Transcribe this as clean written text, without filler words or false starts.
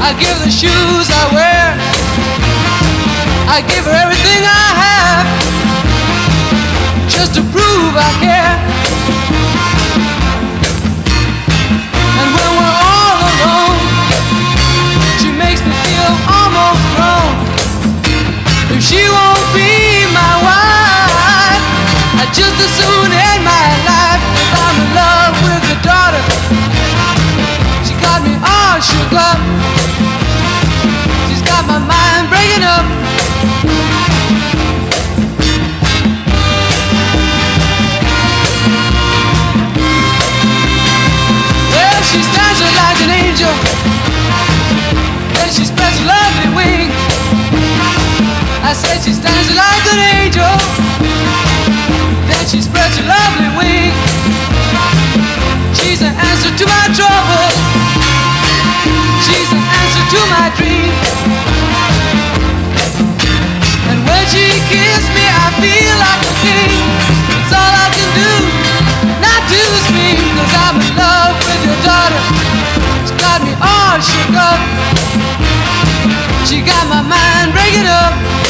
I give her the shoes I wear. I give her everything I have, just to prove I care. And when we're all alone, she makes me feel almost grown. If she won't be my wife, I'd just as soon end my life. If I'm in love with your daughter, she got me all shook up. She's got my mind breaking up. Well, she stands there like an angel, then she spreads a lovely wing. I said she stands there like an angel, then she spreads a lovely wing. She's an answer to my trouble, she's an answer to my dream. And when she kisses me, I feel like a king. It's all I can do not to scream, 'cause I'm in love with your daughter. She got me all shook up. She got my mind breaking up.